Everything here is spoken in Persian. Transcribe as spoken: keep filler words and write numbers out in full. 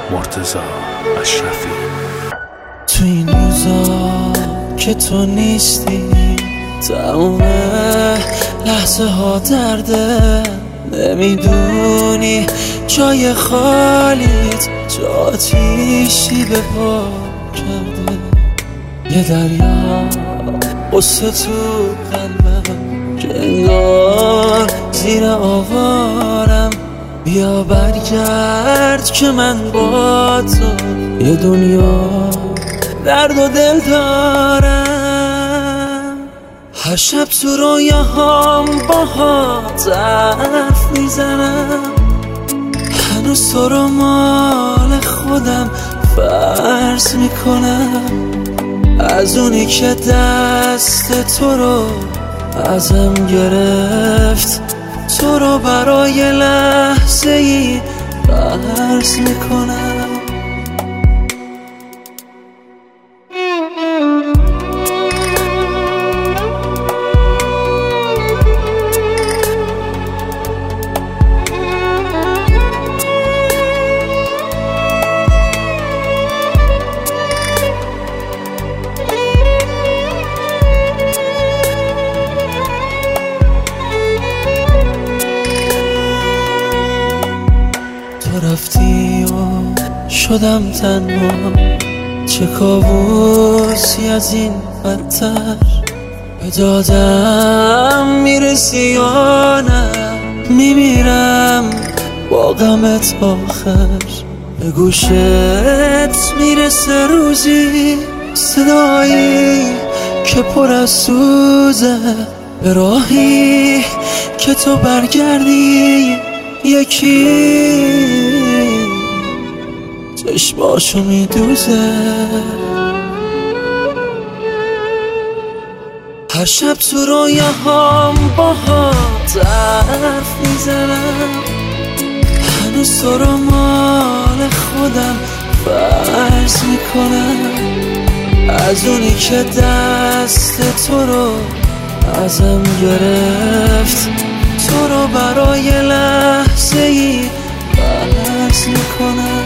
مرتضی اشرفی. تو این روزا که تو نیستی تموم لحظه ها درده، نمیدونی جای خالیت چه آتیشی به پا کرده. یه دریا قصه تو قلبم که انگار زیر آوارم، بیا برگرد که من با تو یه دنیا درد و دل دارم. هر شب تو رویاهام باهات حرف میزنم، هنوز تو رو مال خودم فرض میکنم، از اونی که دست تو رو ازم گرفت، تو رو برای لحظه ای فرض میکنم. تو رفتی و شدم تنها، چه کابوسی از این بدتر. به دادم میرسی یا نه، میمیرم با غمت آخر. به گوشت میرسه روزی صدایی که پر از سوزه، به راهی که تو برگردی یکی چشماشو میدوزه. هر شب تو رویاهام باهات حرف میزنم، هنوز تو رو مال خودم فرض میکنم، از اونی که دست تو رو ازم گرفت، تو رو برای لحظه ای فرض میکنم.